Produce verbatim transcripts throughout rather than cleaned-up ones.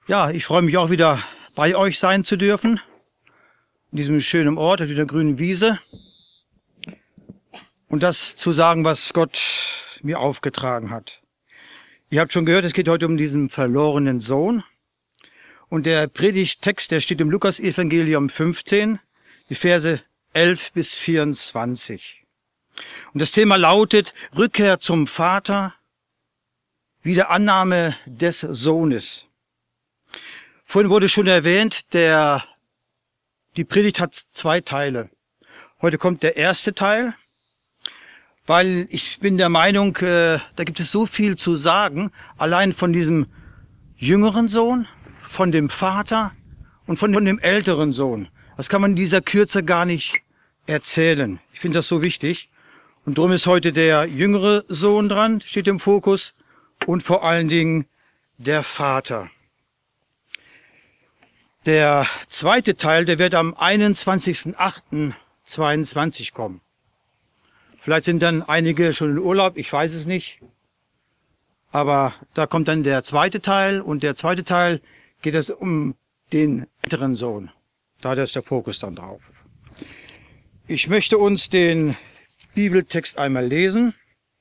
Ja, ich freue mich auch wieder bei euch sein zu dürfen, in diesem schönen Ort, auf dieser grünen Wiese, und das zu sagen, was Gott mir aufgetragen hat. Ihr habt schon gehört, es geht heute um diesen verlorenen Sohn, und der Predigttext, der steht im Lukas-Evangelium fünfzehn, die Verse elf bis vierundzwanzig. Und das Thema lautet Rückkehr zum Vater, Wiederannahme des Sohnes. Vorhin wurde schon erwähnt, der, die Predigt hat zwei Teile. Heute kommt der erste Teil, weil ich bin der Meinung, äh, da gibt es so viel zu sagen, allein von diesem jüngeren Sohn, von dem Vater und von dem älteren Sohn. Das kann man in dieser Kürze gar nicht erzählen. Ich finde das so wichtig. Und darum ist heute der jüngere Sohn dran, steht im Fokus, und vor allen Dingen der Vater. Der zweite Teil, der wird am einundzwanzigsten achten zweiundzwanzig kommen. Vielleicht sind dann einige schon in Urlaub, ich weiß es nicht. Aber da kommt dann der zweite Teil, und der zweite Teil geht es um den älteren Sohn. Da ist der Fokus dann drauf. Ich möchte uns den Bibeltext einmal lesen.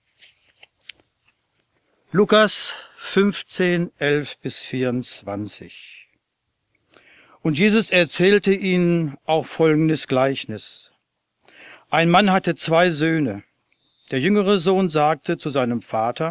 Lukas fünfzehn, elf bis vierundzwanzig. Und Jesus erzählte ihnen auch folgendes Gleichnis. Ein Mann hatte zwei Söhne. Der jüngere Sohn sagte zu seinem Vater: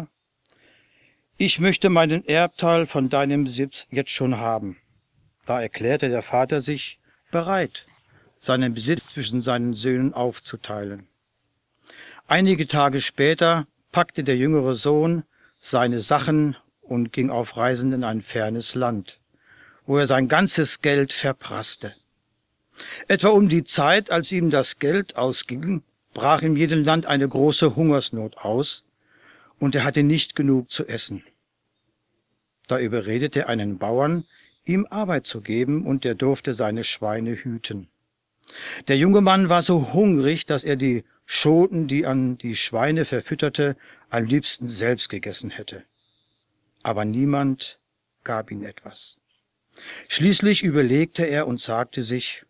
Ich möchte meinen Erbteil von deinem Besitz jetzt schon haben. Da erklärte der Vater sich bereit, seinen Besitz zwischen seinen Söhnen aufzuteilen. Einige Tage später packte der jüngere Sohn seine Sachen und ging auf Reisen in ein fernes Land, wo er sein ganzes Geld verprasste. Etwa um die Zeit, als ihm das Geld ausging, brach in jedem Land eine große Hungersnot aus, und er hatte nicht genug zu essen. Da überredete er einen Bauern, ihm Arbeit zu geben, und er durfte seine Schweine hüten. Der junge Mann war so hungrig, dass er die Schoten, die an die Schweine verfütterte, am liebsten selbst gegessen hätte. Aber niemand gab ihm etwas. Schließlich überlegte er und sagte sich: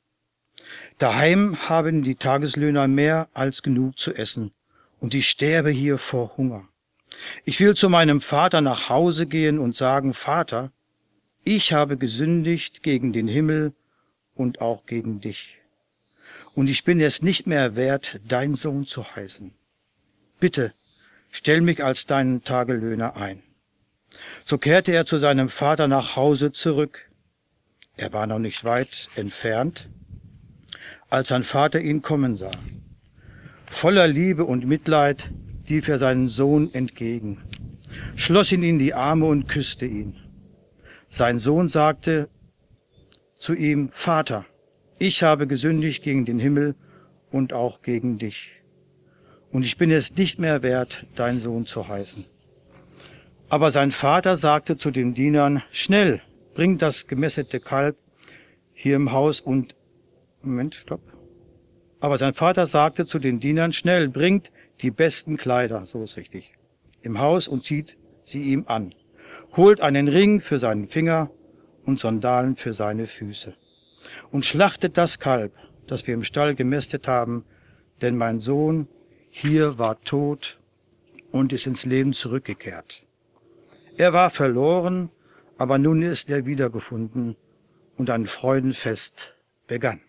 Daheim haben die Tageslöhner mehr als genug zu essen, und ich sterbe hier vor Hunger. Ich will zu meinem Vater nach Hause gehen und sagen: Vater, ich habe gesündigt gegen den Himmel und auch gegen dich. Und ich bin es nicht mehr wert, dein Sohn zu heißen. Bitte, stell mich als deinen Tagelöhner ein. So kehrte er zu seinem Vater nach Hause zurück. Er war noch nicht weit entfernt, als sein Vater ihn kommen sah. Voller Liebe und Mitleid lief er seinen Sohn entgegen, schloss ihn in die Arme und küsste ihn. Sein Sohn sagte zu ihm: Vater, ich habe gesündigt gegen den Himmel und auch gegen dich, und ich bin es nicht mehr wert, dein Sohn zu heißen. Aber sein Vater sagte zu den Dienern: Schnell, bringt das gemästete Kalb hier im Haus und... Moment, stopp. Aber sein Vater sagte zu den Dienern: Schnell, bringt die besten Kleider, so ist richtig, im Haus und zieht sie ihm an. Holt einen Ring für seinen Finger und Sandalen für seine Füße. Und schlachtet das Kalb, das wir im Stall gemästet haben, denn mein Sohn hier war tot und ist ins Leben zurückgekehrt. Er war verloren, aber nun ist er wiedergefunden, und ein Freudenfest begann.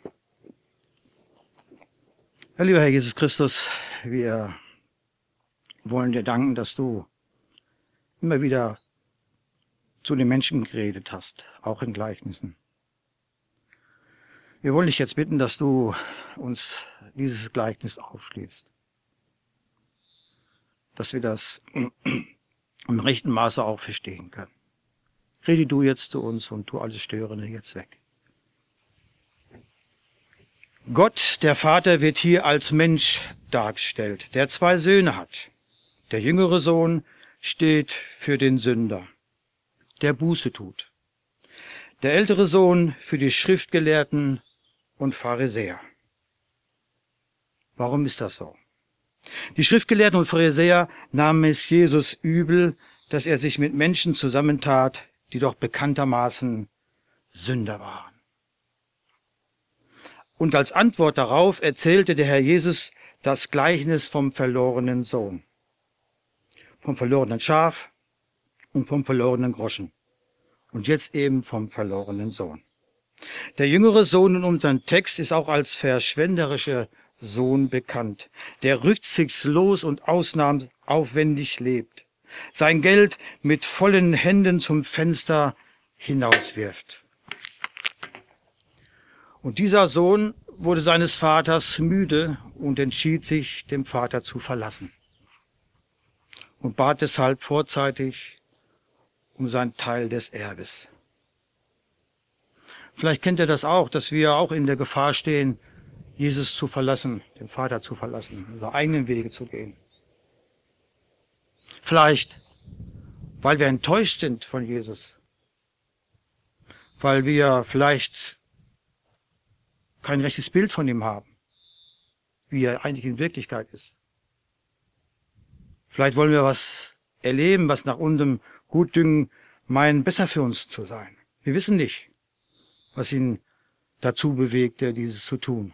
Ja, lieber Herr Jesus Christus, wir wollen dir danken, dass du immer wieder zu den Menschen geredet hast, auch in Gleichnissen. Wir wollen dich jetzt bitten, dass du uns dieses Gleichnis aufschließt, dass wir das im rechten Maße auch verstehen können. Rede du jetzt zu uns und tu alles Störende jetzt weg. Gott, der Vater, wird hier als Mensch dargestellt, der zwei Söhne hat. Der jüngere Sohn steht für den Sünder, der Buße tut. Der ältere Sohn für die Schriftgelehrten und Pharisäer. Warum ist das so? Die Schriftgelehrten und Pharisäer nahmen es Jesus übel, dass er sich mit Menschen zusammentat, die doch bekanntermaßen Sünder waren. Und als Antwort darauf erzählte der Herr Jesus das Gleichnis vom verlorenen Sohn, vom verlorenen Schaf und vom verlorenen Groschen und jetzt eben vom verlorenen Sohn. Der jüngere Sohn in unserem Text ist auch als verschwenderischer Sohn bekannt, der rücksichtslos und ausnahmsaufwendig lebt, sein Geld mit vollen Händen zum Fenster hinauswirft. Und dieser Sohn wurde seines Vaters müde und entschied sich, dem Vater zu verlassen und bat deshalb vorzeitig um seinen Teil des Erbes. Vielleicht kennt ihr das auch, dass wir auch in der Gefahr stehen, Jesus zu verlassen, den Vater zu verlassen, unsere eigenen Wege zu gehen. Vielleicht, weil wir enttäuscht sind von Jesus, weil wir vielleicht kein rechtes Bild von ihm haben, wie er eigentlich in Wirklichkeit ist. Vielleicht wollen wir was erleben, was nach unserem Gutdünken meinen, besser für uns zu sein. Wir wissen nicht, was ihn dazu bewegte, dieses zu tun.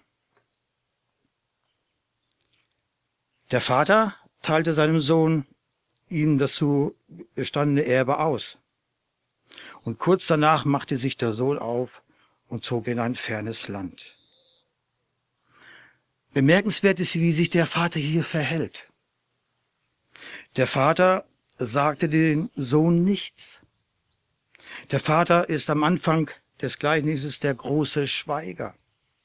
Der Vater teilte seinem Sohn ihm das zugestandene Erbe aus. Und kurz danach machte sich der Sohn auf und zog in ein fernes Land. Bemerkenswert ist, wie sich der Vater hier verhält. Der Vater sagte dem Sohn nichts. Der Vater ist am Anfang des Gleichnisses der große Schweiger.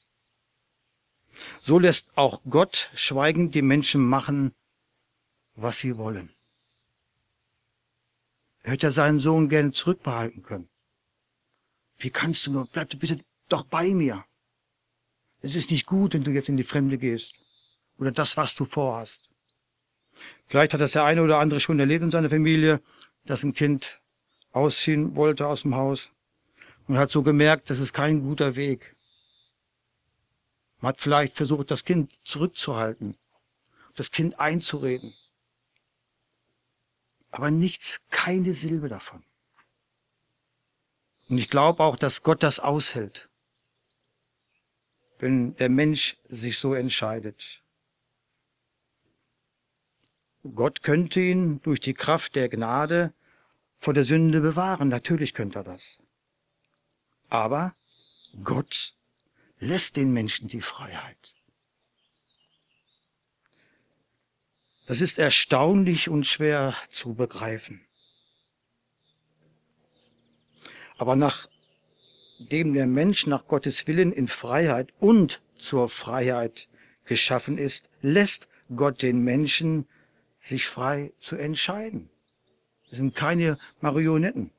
So lässt auch Gott schweigend die Menschen machen, was sie wollen. Er hätte seinen Sohn gerne zurückbehalten können. Wie kannst du nur, bleib bitte doch bei mir. Es ist nicht gut, wenn du jetzt in die Fremde gehst oder das, was du vorhast. Vielleicht hat das der eine oder andere schon erlebt in seiner Familie, dass ein Kind ausziehen wollte aus dem Haus und hat so gemerkt, das ist kein guter Weg. Man hat vielleicht versucht, das Kind zurückzuhalten, das Kind einzureden. Aber nichts, keine Silbe davon. Und ich glaube auch, dass Gott das aushält, wenn der Mensch sich so entscheidet. Gott könnte ihn durch die Kraft der Gnade vor der Sünde bewahren. Natürlich könnte er das. Aber Gott lässt den Menschen die Freiheit. Das ist erstaunlich und schwer zu begreifen. Aber nachdem der Mensch nach Gottes Willen in Freiheit und zur Freiheit geschaffen ist, lässt Gott den Menschen sich frei zu entscheiden. Das sind keine Marionetten.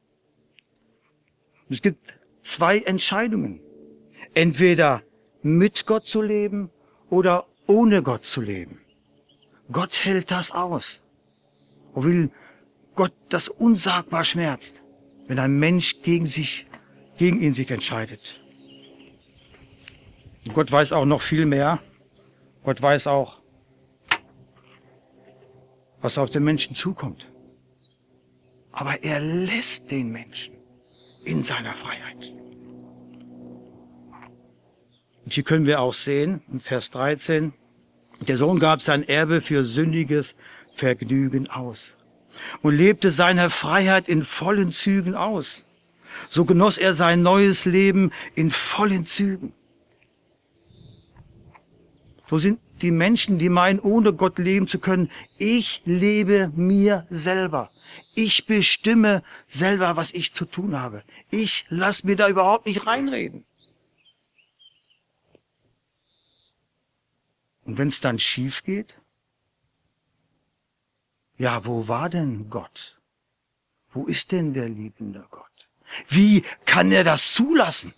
Es gibt zwei Entscheidungen. Entweder mit Gott zu leben oder ohne Gott zu leben. Gott hält das aus. Obwohl Gott das unsagbar schmerzt, wenn ein Mensch gegen sich, gegen ihn sich entscheidet. Und Gott weiß auch noch viel mehr. Gott weiß auch, was auf den Menschen zukommt. Aber er lässt den Menschen in seiner Freiheit. Und hier können wir auch sehen, in Vers dreizehn, der Sohn gab sein Erbe für sündiges Vergnügen aus und lebte seine Freiheit in vollen Zügen aus. So genoss er sein neues Leben in vollen Zügen. Wo sind die Menschen, die meinen, ohne Gott leben zu können? Ich lebe mir selber. Ich bestimme selber, was ich zu tun habe. Ich lasse mir da überhaupt nicht reinreden. Und wenn es dann schief geht? Ja, wo war denn Gott? Wo ist denn der liebende Gott? Wie kann er das zulassen?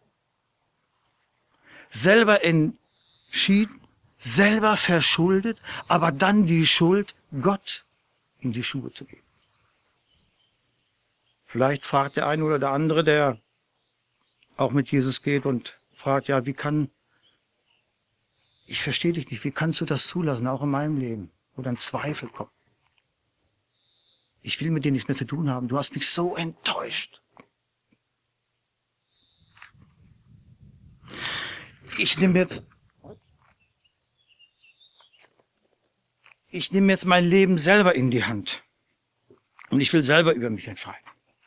Selber entschieden, selber verschuldet, aber dann die Schuld Gott in die Schuhe zu geben. Vielleicht fragt der eine oder der andere, der auch mit Jesus geht und fragt, ja, wie kann, ich verstehe dich nicht, wie kannst du das zulassen, auch in meinem Leben, wo dann Zweifel kommen? Ich will mit dir nichts mehr zu tun haben. Du hast mich so enttäuscht. Ich nehme jetzt, ich nehme jetzt mein Leben selber in die Hand. Und ich will selber über mich entscheiden.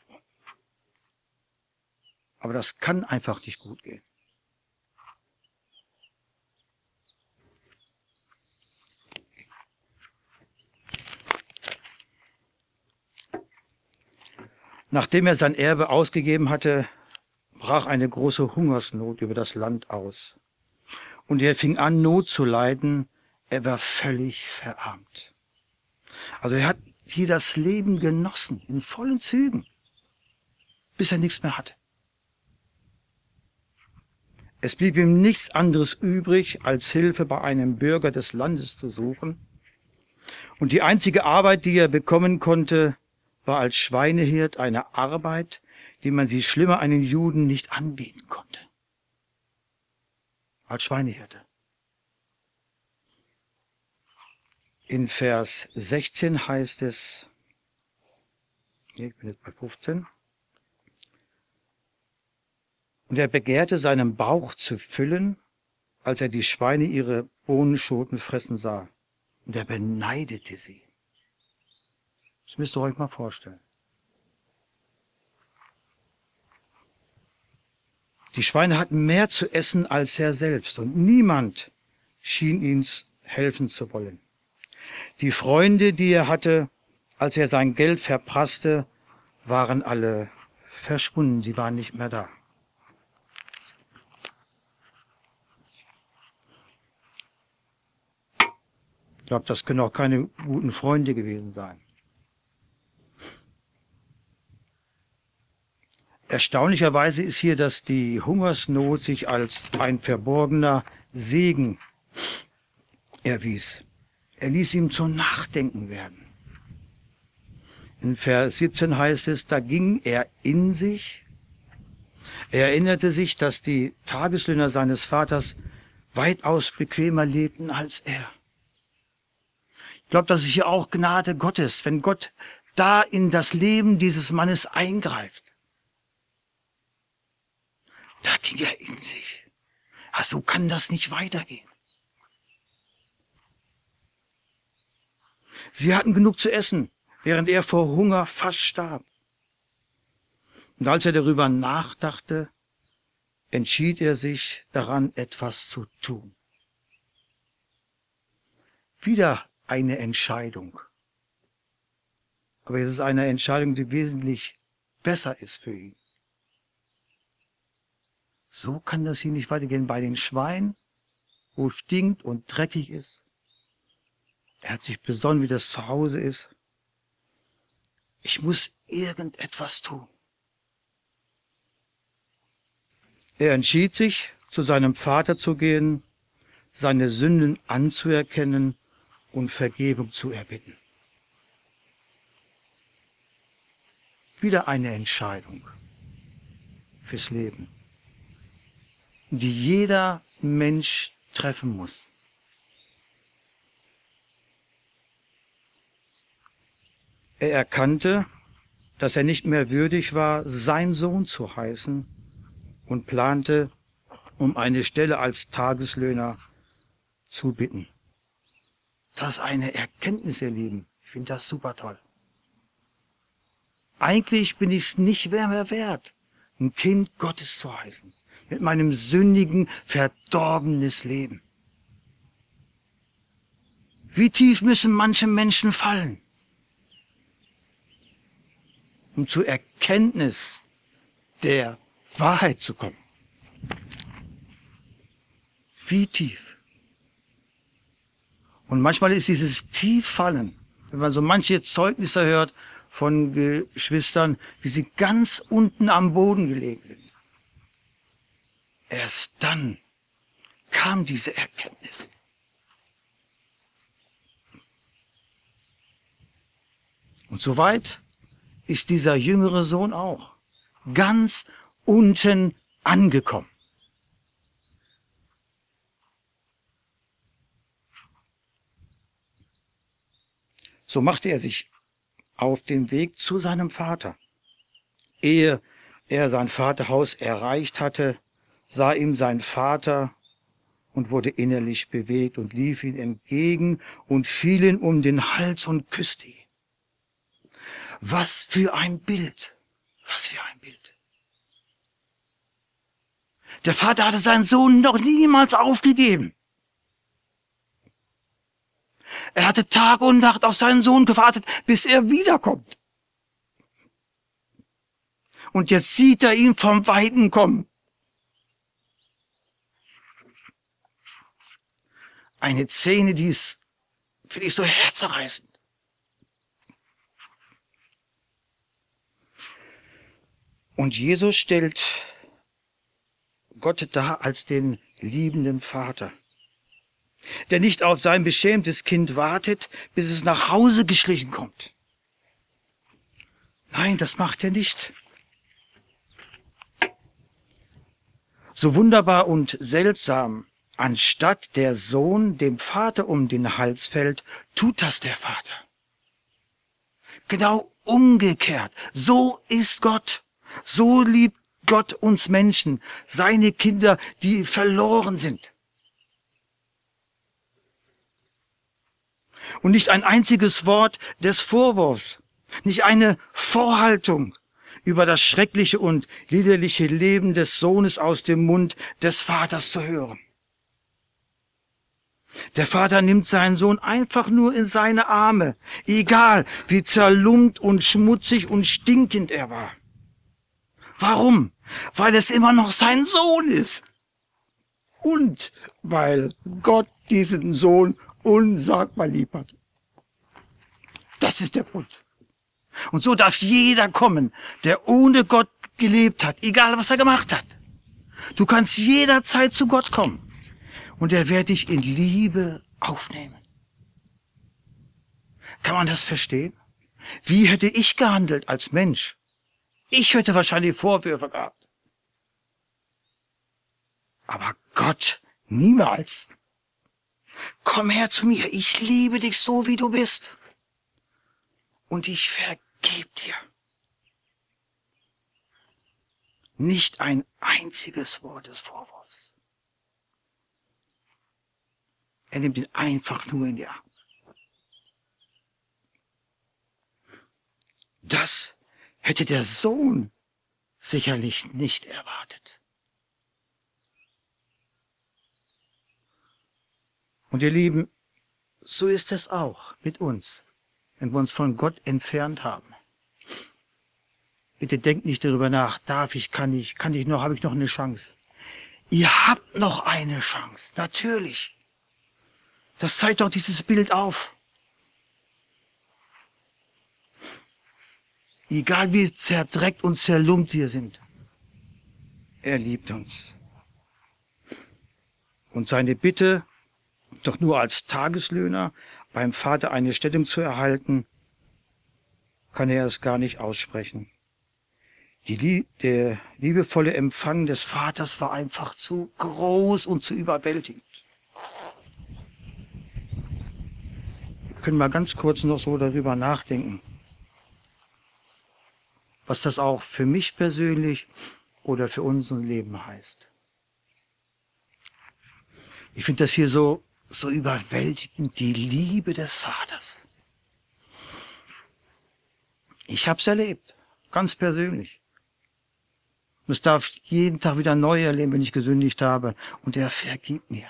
Aber das kann einfach nicht gut gehen. Nachdem er sein Erbe ausgegeben hatte, brach eine große Hungersnot über das Land aus. Und er fing an, Not zu leiden. Er war völlig verarmt. Also er hat hier das Leben genossen, in vollen Zügen, bis er nichts mehr hatte. Es blieb ihm nichts anderes übrig, als Hilfe bei einem Bürger des Landes zu suchen. Und die einzige Arbeit, die er bekommen konnte, war als Schweinehirt eine Arbeit, die man sich schlimmer einen Juden nicht anbieten konnte. Als Schweinehirte. In Vers sechzehn heißt es, nee, ich bin jetzt bei fünfzehn, und er begehrte seinen Bauch zu füllen, als er die Schweine ihre Bohnenschoten fressen sah. Und er beneidete sie. Das müsst ihr euch mal vorstellen. Die Schweine hatten mehr zu essen als er selbst und niemand schien ihnen helfen zu wollen. Die Freunde, die er hatte, als er sein Geld verprasste, waren alle verschwunden, sie waren nicht mehr da. Ich glaube, das können auch keine guten Freunde gewesen sein. Erstaunlicherweise ist hier, dass die Hungersnot sich als ein verborgener Segen erwies. Er ließ ihm zum Nachdenken werden. In Vers siebzehn heißt es, da ging er in sich. Er erinnerte sich, dass die Tageslöhner seines Vaters weitaus bequemer lebten als er. Ich glaube, das ist hier auch Gnade Gottes, wenn Gott da in das Leben dieses Mannes eingreift. Da ging er in sich. Ach, so kann das nicht weitergehen. Sie hatten genug zu essen, während er vor Hunger fast starb. Und als er darüber nachdachte, entschied er sich daran, etwas zu tun. Wieder eine Entscheidung. Aber es ist eine Entscheidung, die wesentlich besser ist für ihn. So kann das hier nicht weitergehen. Bei den Schweinen, wo es stinkt und dreckig ist. Er hat sich besonnen, wie das zu Hause ist. Ich muss irgendetwas tun. Er entschied sich, zu seinem Vater zu gehen, seine Sünden anzuerkennen und Vergebung zu erbitten. Wieder eine Entscheidung fürs Leben, die jeder Mensch treffen muss. Er erkannte, dass er nicht mehr würdig war, sein Sohn zu heißen, und plante, um eine Stelle als Tageslöhner zu bitten. Das ist eine Erkenntnis, ihr Lieben. Ich finde das super toll. Eigentlich bin ich es nicht mehr wert, ein Kind Gottes zu heißen, mit meinem sündigen, verdorbenes Leben. Wie tief müssen manche Menschen fallen, um zur Erkenntnis der Wahrheit zu kommen? Wie tief? Und manchmal ist dieses Tieffallen, wenn man so manche Zeugnisse hört von Geschwistern, wie sie ganz unten am Boden gelegen sind. Erst dann kam diese Erkenntnis. Und soweit ist dieser jüngere Sohn auch ganz unten angekommen. So machte er sich auf dem Weg zu seinem Vater. Ehe er sein Vaterhaus erreicht hatte, sah ihm sein Vater und wurde innerlich bewegt und lief ihm entgegen und fiel ihm um den Hals und küsste ihn. Was für ein Bild! Was für ein Bild! Der Vater hatte seinen Sohn noch niemals aufgegeben. Er hatte Tag und Nacht auf seinen Sohn gewartet, bis er wiederkommt. Und jetzt sieht er ihn vom Weiten kommen. Eine Szene, die ist, finde ich, so herzerreißend. Und Jesus stellt Gott dar als den liebenden Vater, der nicht auf sein beschämtes Kind wartet, bis es nach Hause geschlichen kommt. Nein, das macht er nicht. So wunderbar und seltsam, anstatt der Sohn dem Vater um den Hals fällt, tut das der Vater. Genau umgekehrt. So ist Gott. So liebt Gott uns Menschen, seine Kinder, die verloren sind. Und nicht ein einziges Wort des Vorwurfs, nicht eine Vorhaltung über das schreckliche und liederliche Leben des Sohnes aus dem Mund des Vaters zu hören. Der Vater nimmt seinen Sohn einfach nur in seine Arme, egal wie zerlumpt und schmutzig und stinkend er war. Warum? Weil es immer noch sein Sohn ist. Und weil Gott diesen Sohn unsagbar lieb hat. Das ist der Grund. Und so darf jeder kommen, der ohne Gott gelebt hat, egal was er gemacht hat. Du kannst jederzeit zu Gott kommen und er wird dich in Liebe aufnehmen. Kann man das verstehen? Wie hätte ich gehandelt als Mensch? Ich hätte wahrscheinlich Vorwürfe gehabt. Aber Gott niemals. Komm her zu mir, ich liebe dich so, wie du bist. Und ich vergeb dir. Nicht ein einziges Wort des Vorwurfs. Er nimmt ihn einfach nur in die Arme. Das hätte der Sohn sicherlich nicht erwartet. Und ihr Lieben, so ist es auch mit uns, wenn wir uns von Gott entfernt haben. Bitte denkt nicht darüber nach, darf ich, kann ich, kann ich noch, habe ich noch eine Chance. Ihr habt noch eine Chance, natürlich. Das zeigt doch dieses Bild auf. Egal wie zerdreckt und zerlumpt wir sind, er liebt uns. Und seine Bitte, doch nur als Tageslöhner beim Vater eine Stellung zu erhalten, kann er es gar nicht aussprechen. Die, der liebevolle Empfang des Vaters war einfach zu groß und zu überwältigend. Wir können mal ganz kurz noch so darüber nachdenken, was das auch für mich persönlich oder für unser Leben heißt. Ich finde das hier so, so überwältigend, die Liebe des Vaters. Ich habe es erlebt, ganz persönlich. Und es darf jeden Tag wieder neu erleben, wenn ich gesündigt habe. Und er vergibt mir.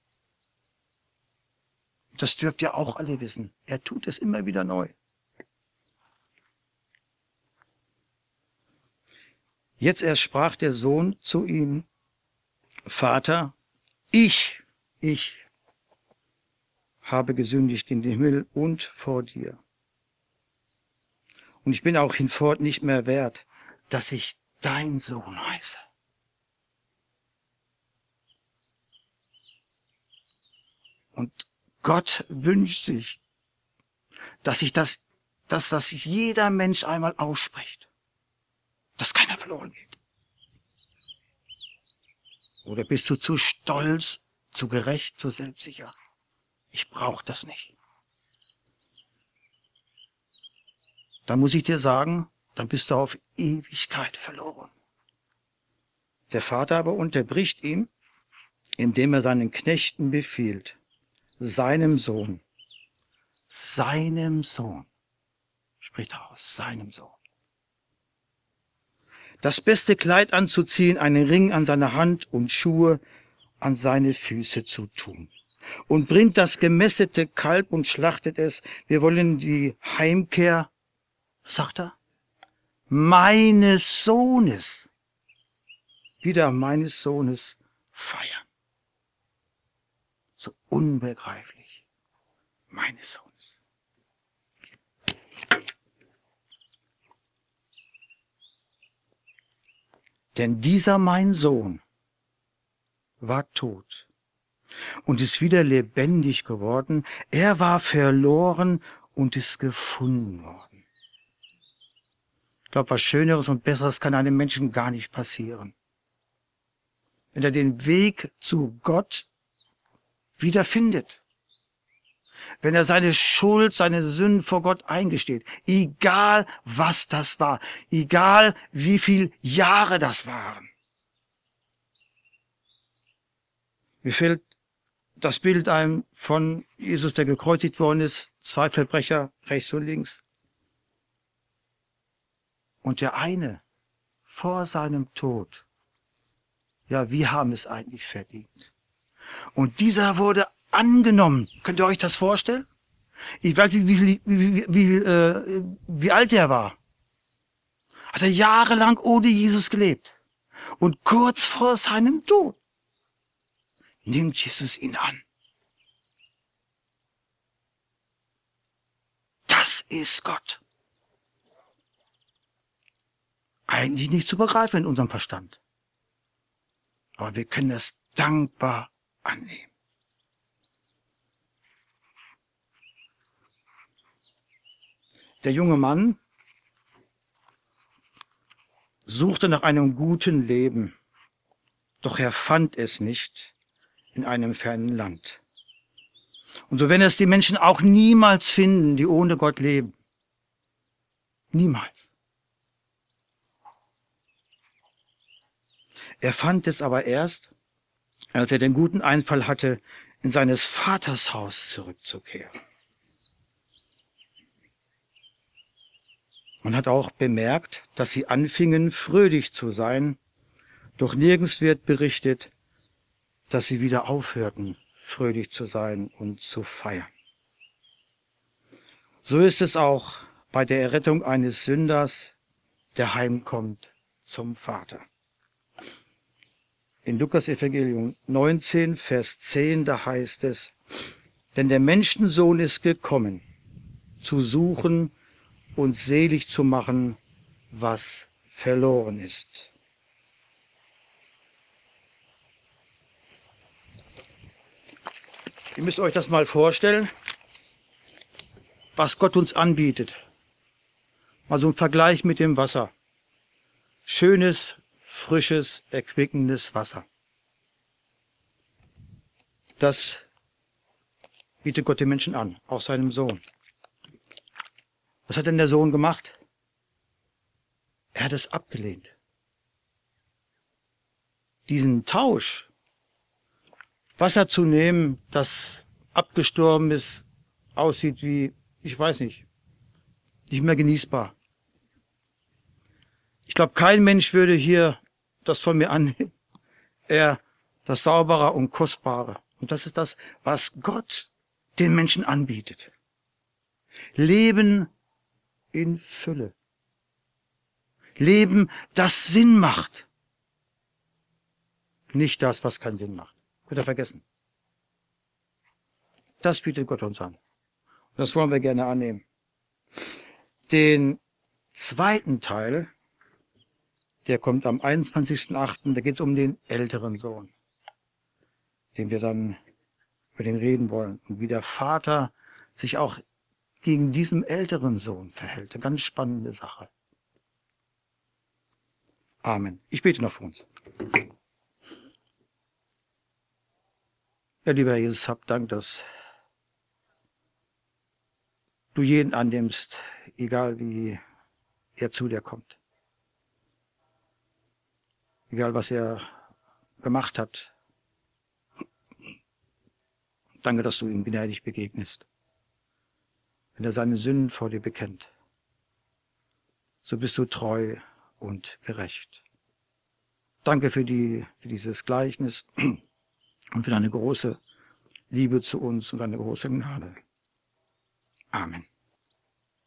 Das dürft ihr auch alle wissen. Er tut es immer wieder neu. Jetzt erst sprach der Sohn zu ihm: Vater, ich, ich habe gesündigt in den Himmel und vor dir. Und ich bin auch hinfort nicht mehr wert, dass ich dein Sohn heiße. Und Gott wünscht sich, dass sich das, dass das jeder Mensch einmal ausspricht, dass keiner verloren geht. Oder bist du zu stolz, zu gerecht, zu selbstsicher? Ich brauche das nicht. dann muss ich dir sagen, dann bist du auf Ewigkeit verloren. Der Vater aber unterbricht ihn, indem er seinen Knechten befiehlt, seinem Sohn, seinem Sohn, spricht er aus, seinem Sohn, das beste Kleid anzuziehen, einen Ring an seine Hand und Schuhe an seine Füße zu tun. Und bringt das gemästete Kalb und schlachtet es. Wir wollen die Heimkehr, sagt er, meines Sohnes, wieder meines Sohnes feiern. So unbegreiflich, meines Sohnes. Denn dieser mein Sohn war tot und ist wieder lebendig geworden. Er war verloren und ist gefunden worden. Ich glaube, was Schöneres und Besseres kann einem Menschen gar nicht passieren. Wenn er den Weg zu Gott wiederfindet. Wenn er seine Schuld, seine Sünden vor Gott eingesteht. Egal, was das war. Egal, wie viele Jahre das waren. Mir fällt das Bild ein von Jesus, der gekreuzigt worden ist. Zwei Verbrecher, rechts und links. Und der eine, vor seinem Tod, ja, wir haben es eigentlich verdient. Und dieser wurde angenommen. Könnt ihr euch das vorstellen? Ich weiß nicht, wie, wie, wie, wie, äh, wie alt er war. Hat er jahrelang ohne Jesus gelebt. Und kurz vor seinem Tod nimmt Jesus ihn an. Das ist Gott. Eigentlich nicht zu begreifen in unserem Verstand. Aber wir können es dankbar annehmen. Der junge Mann suchte nach einem guten Leben, doch er fand es nicht in einem fernen Land. Und so werden es die Menschen auch niemals finden, die ohne Gott leben. Niemals. Er fand es aber erst, als er den guten Einfall hatte, in seines Vaters Haus zurückzukehren. Man hat auch bemerkt, dass sie anfingen, fröhlich zu sein, doch nirgends wird berichtet, dass sie wieder aufhörten, fröhlich zu sein und zu feiern. So ist es auch bei der Errettung eines Sünders, der heimkommt zum Vater. In Lukas Evangelium neunzehn, Vers zehn, da heißt es, denn der Menschensohn ist gekommen, zu suchen und selig zu machen, was verloren ist. Ihr müsst euch das mal vorstellen, was Gott uns anbietet. Mal so ein Vergleich mit dem Wasser. Schönes, frisches, erquickendes Wasser. Das bietet Gott den Menschen an, auch seinem Sohn. Was hat denn der Sohn gemacht? Er hat es abgelehnt. Diesen Tausch, Wasser zu nehmen, das abgestorben ist, aussieht wie, ich weiß nicht, nicht mehr genießbar. Ich glaube, kein Mensch würde hier das von mir annehmen. Er, das Saubere und Kostbare. Und das ist das, was Gott den Menschen anbietet. Leben in Fülle. Leben, das Sinn macht. Nicht das, was keinen Sinn macht. Könnt ihr vergessen. Das bietet Gott uns an. Und das wollen wir gerne annehmen. Den zweiten Teil, der kommt am einundzwanzigsten achten Da geht es um den älteren Sohn, den wir dann über den reden wollen. Und wie der Vater sich auch gegen diesen älteren Sohn verhält. Eine ganz spannende Sache. Amen. Ich bete noch für uns. Ja, lieber Jesus, hab Dank, dass du jeden annimmst, egal wie er zu dir kommt. Egal was er gemacht hat. Danke, dass du ihm gnädig begegnest. Wenn er seine Sünden vor dir bekennt, so bist du treu und gerecht. Danke für, die, für dieses Gleichnis und für deine große Liebe zu uns und deine große Gnade. Amen.